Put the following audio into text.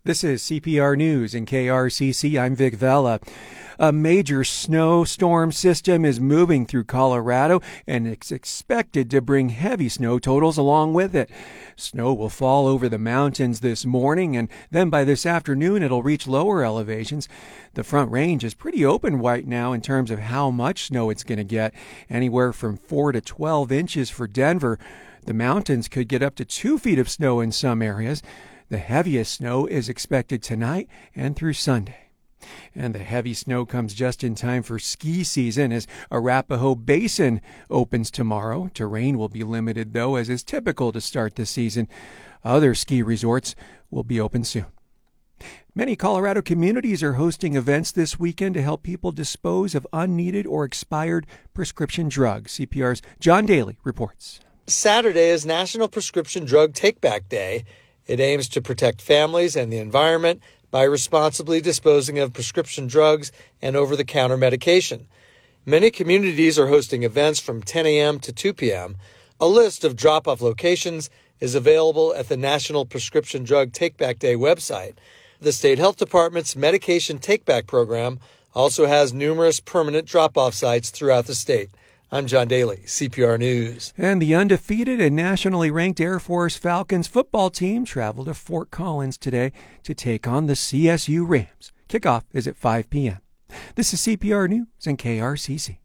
This is CPR News in KRCC. I'm Vic Vela. A major snowstorm system is moving through Colorado, and it's expected to bring heavy snow totals along with it. Snow will fall over the mountains this morning, and then by this afternoon it'll reach lower elevations. The Front Range is pretty open right now in terms of how much snow it's going to get, anywhere from 4 to 12 inches for Denver. The mountains could get up to 2 feet of snow in some areas. The heaviest snow is expected tonight and through Sunday. And the heavy snow comes just in time for ski season as Arapahoe Basin opens tomorrow. Terrain will be limited, though, as is typical to start the season. Other ski resorts will be open soon. Many Colorado communities are hosting events this weekend to help people dispose of unneeded or expired prescription drugs. CPR's John Daly reports. Saturday is National Prescription Drug Take-Back Day. It aims to protect families and the environment by responsibly disposing of prescription drugs and over-the-counter medication. Many communities are hosting events from 10 a.m. to 2 p.m. A list of drop-off locations is available at the National Prescription Drug Take-Back Day website. The State Health Department's Medication Take-Back program also has numerous permanent drop-off sites throughout the state. I'm John Daly, CPR News. And the undefeated and nationally ranked Air Force Falcons football team traveled to Fort Collins today to take on the CSU Rams. Kickoff is at 5 p.m. This is CPR News and KRCC.